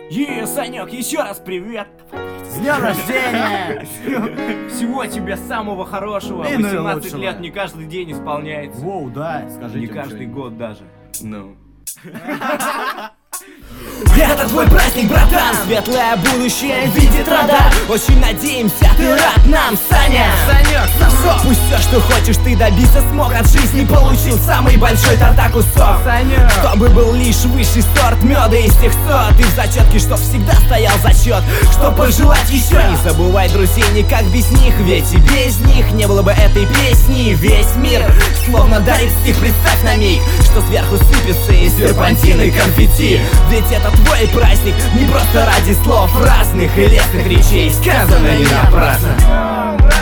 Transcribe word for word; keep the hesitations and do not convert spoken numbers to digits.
Е, Санек, еще раз привет! С днем рождения! Всего тебе самого хорошего. И восемнадцать наилучшего. лет не каждый день исполняется. Воу, да, скажите. Не мне каждый что-нибудь. год даже. Ну. Это твой праздник, братан, светлое будущее видит радар. Очень надеемся, ты рад нам, Саня. Санек, сосок! Пусть все, что хочешь, ты добиться смог от жизни. Получил самый большой торта кусок. Санек! Чтобы был лишь высший сорт меда из тех сот. И в зачетке, чтоб всегда стоял зачет. Чтоб пожелать еще. Не забывай друзей никак без них. Ведь и без них не было бы этой песни. Весь мир словно дарит стих. Представь на миг, что сверху сыпется из серпантины конфетти. Ведь это твой праздник, не просто ради слов разных и лестных речей, сказано не напрасно.